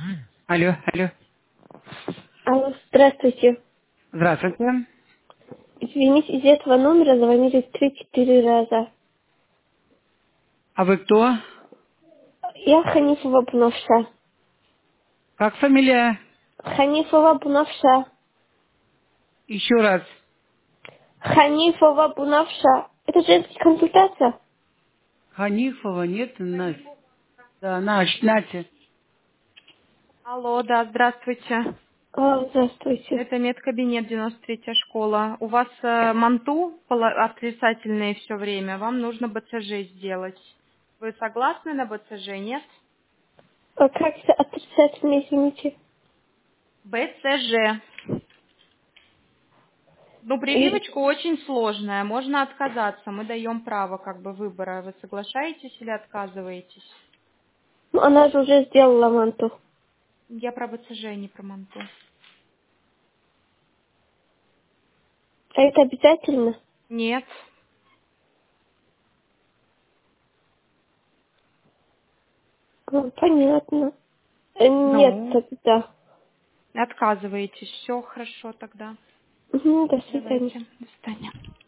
Алло, алло. Алло, здравствуйте. Здравствуйте. Извините, из этого номера звонили 3-4 раза. А вы кто? Я Ханифова Бунавша. Как фамилия? Ханифова Бунавша. Еще раз. Ханифова Бунавша. Это женская консультация? Ханифова нет у нас. Да, Натя. Алло, да, здравствуйте. Здравствуйте. Это медкабинет 93-я школа. У вас манту отрицательные все время. Вам нужно БЦЖ сделать. Вы согласны на БЦЖ, нет? Как это отрицательно, извините? БЦЖ. Ну, И, прививочка очень сложная. Можно отказаться. Мы даем право как бы выбора. Вы соглашаетесь или отказываетесь? ну, она же уже сделала манту. Я про БЦЖ, а не про манту. А это обязательно? Нет. Понятно. Нет, Ну, тогда. отказываетесь. Все хорошо тогда. До свидания. Давайте. До свидания.